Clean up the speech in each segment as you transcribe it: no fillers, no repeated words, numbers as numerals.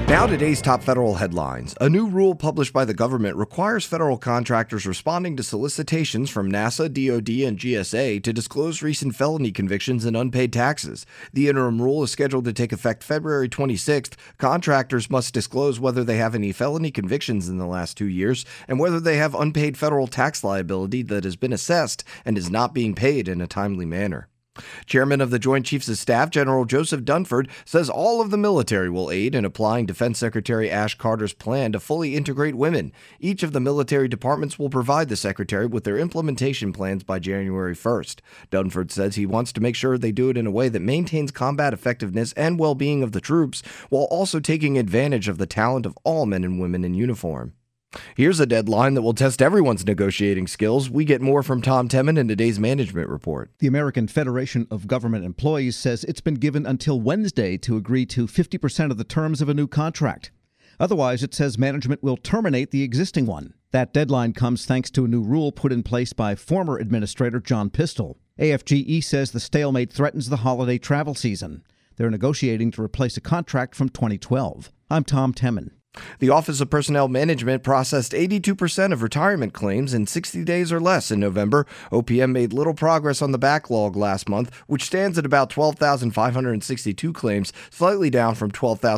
Now today's top federal headlines. A new rule published by the government requires federal contractors responding to solicitations from NASA, DoD, and GSA to disclose recent felony convictions and unpaid taxes. The interim rule is scheduled to take effect February 26th. Contractors must disclose whether they have any felony convictions in the last 2 years and whether they have unpaid federal tax liability that has been assessed and is not being paid in a timely manner. Chairman of the Joint Chiefs of Staff, General Joseph Dunford, says all of the military will aid in applying Defense Secretary Ash Carter's plan to fully integrate women. Each of the military departments will provide the Secretary with their implementation plans by January 1st. Dunford says he wants to make sure they do it in a way that maintains combat effectiveness and well-being of the troops, while also taking advantage of the talent of all men and women in uniform. Here's a deadline that will test everyone's negotiating skills. We get more from Tom Temin in today's management report. The American Federation of Government Employees says it's been given until Wednesday to agree to 50% of the terms of a new contract. Otherwise, it says management will terminate the existing one. That deadline comes thanks to a new rule put in place by former Administrator John Pistole. AFGE says the stalemate threatens the holiday travel season. They're negotiating to replace a contract from 2012. I'm Tom Temin. The Office of Personnel Management processed 82% of retirement claims in 60 days or less in November. OPM made little progress on the backlog last month, which stands at about 12,562 claims, slightly down from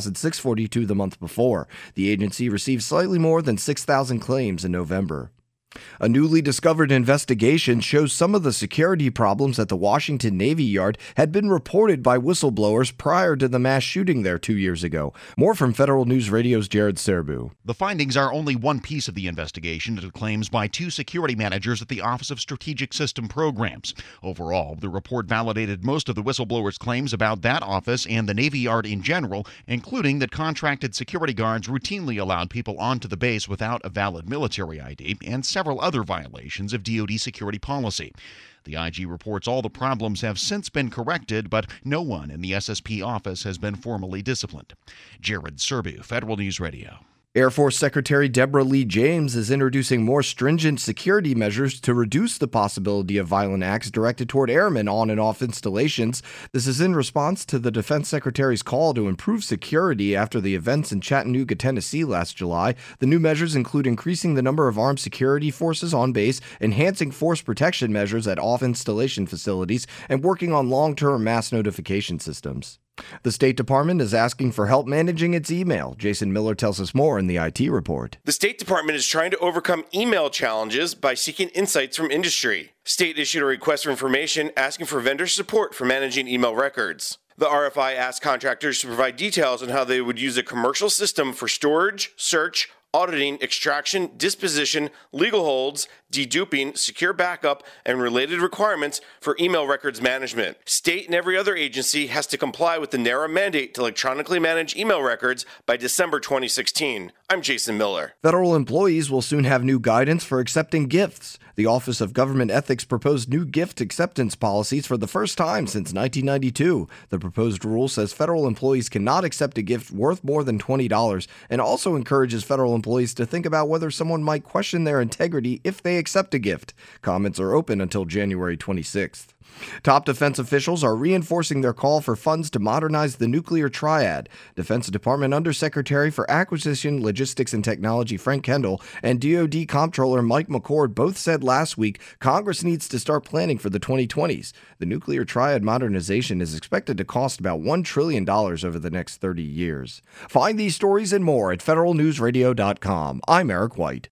12,642 the month before. The agency received slightly more than 6,000 claims in November. A newly discovered investigation shows some of the security problems at the Washington Navy Yard had been reported by whistleblowers prior to the mass shooting there 2 years ago. More from Federal News Radio's Jared Serbu. The findings are only one piece of the investigation into claims by two security managers at the Office of Strategic System Programs. Overall, the report validated most of the whistleblowers' claims about that office and the Navy Yard in general, including that contracted security guards routinely allowed people onto the base without a valid military ID and several other violations of DoD security policy. The IG reports all the problems have since been corrected, but no one in the SSP office has been formally disciplined. Jared Serbu, Federal News Radio. Air Force Secretary Deborah Lee James is introducing more stringent security measures to reduce the possibility of violent acts directed toward airmen on and off installations. This is in response to the Defense Secretary's call to improve security after the events in Chattanooga, Tennessee last July. The new measures include increasing the number of armed security forces on base, enhancing force protection measures at off-installation facilities, and working on long-term mass notification systems. The State Department is asking for help managing its email. Jason Miller tells us more in the IT report. The State Department is trying to overcome email challenges by seeking insights from industry. State issued a request for information asking for vendor support for managing email records. The RFI asked contractors to provide details on how they would use a commercial system for storage, search, auditing, extraction, disposition, legal holds, deduping, secure backup, and related requirements for email records management. State and every other agency has to comply with the NARA mandate to electronically manage email records by December 2016. I'm Jason Miller. Federal employees will soon have new guidance for accepting gifts. The Office of Government Ethics proposed new gift acceptance policies for the first time since 1992. The proposed rule says federal employees cannot accept a gift worth more than $20 and also encourages federal employees to think about whether someone might question their integrity if they accept a gift. Comments are open until January 26th. Top defense officials are reinforcing their call for funds to modernize the nuclear triad. Defense Department Undersecretary for Acquisition, Logistics, and Technology Frank Kendall and DoD Comptroller Mike McCord both said last week Congress needs to start planning for the 2020s. The nuclear triad modernization is expected to cost about $1 trillion over the next 30 years. Find these stories and more at federalnewsradio.com. I'm Eric White.